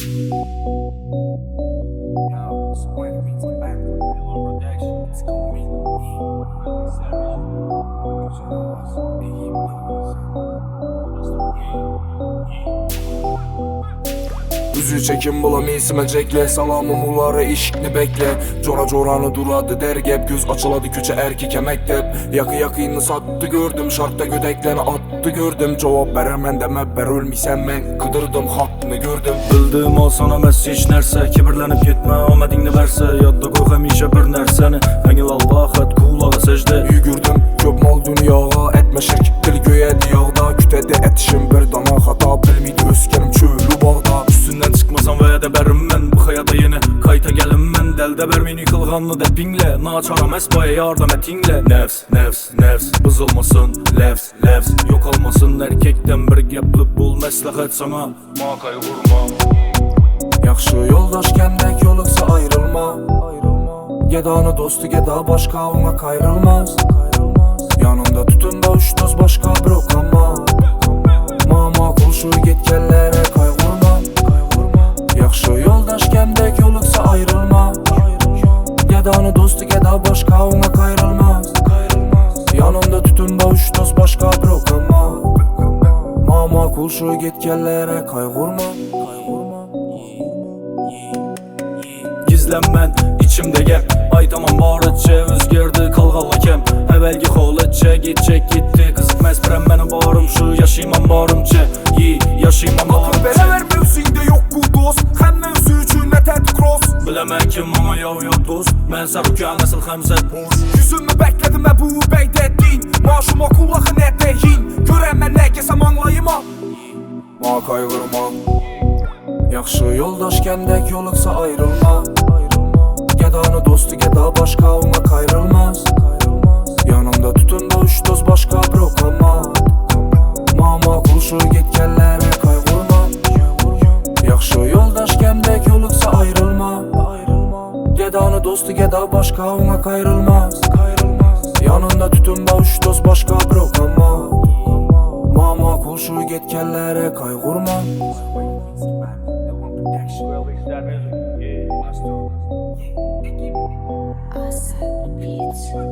Üzü çekim bulam isiməcəklə Salamım onlara işikni bekle. Cora coranı duradı dergep Göz açıladı köçe erkek məktəb Yakı sattı gördüm Şartda gödəkləni attı gördüm Cavab verəmən demə bər ölməysən mən Qıdırdım haqqını gördüm Bildim o sana məs heç nərsə Kibirlənib getmə amədingni versə Yadda qoy həmişə bir nərsəni Əngil Allah ət qulağa səcdə Yügürdüm köp mal dünyağa Etmə şirk dil göyə diyağda Kütədə etişim bir dana xata Bilmiydi öskənim çölü bağda Üstündən çıxmasan vədə bərim mən Bu xəyata yeni qayta gəlim mən Dəldə bərmin yıkılğanlı dəpinlə Naçaram əsbaya yardım ətinlə Nəfs bızılmasın Levs yok olmasın Erkekdən bir gəpli bul məsləhət sana Maqay vurma Yaxşı yoldaş kəndək yoluqsa ayrılma Gedanı dostu geda başqa ona kayrılmaz Yanında tutun da üç dost başqa bir okanma Mama qulşu getkəllərə qayğurma Yaxşı yoldaş kəndək yoluqsa ayrılma Gedanı dostu geda başqa ona kayrılmaz Yanında tutun da üç dost başqa bir okanma Mama qulşu getkəllərə qayğurma Gizlənmən içimdə gəp Ay tamam barıtçı özgerdi qalğalla kem Əvəlgi xolatçı getcək getdi Qızıqməz birəm mənə barım şu Yaşayman barımçı yaşayman barımçı Akıl verələr mövzində yox ku dost Həm mövzu üçün nətəd cross Biləmən kim ama yav dost Mən sərukə nəsil xəmzət boz Yüzümü bəklədim bu bəydədin Maşıma kullaxı nə deyin Görəm mən nə gəsəm anlayıma Ma qayğırma Yaxşı yoldaş kəndək yoluqsa ayrılma Gedanı dostu geda başqa ona kayrılmaz Yanımda tutun da üç dost başqa bir okanma Mama qulşu getkəllərə qayğurma Yaxşı yoldaş kəndək yoluqsa ayrılma Gedanı dostu geda başqa ona kayrılmaz Yanında tutun da üç dost başqa bir okanma Mama qulşu getkəllərə qayğurma Asset Beats.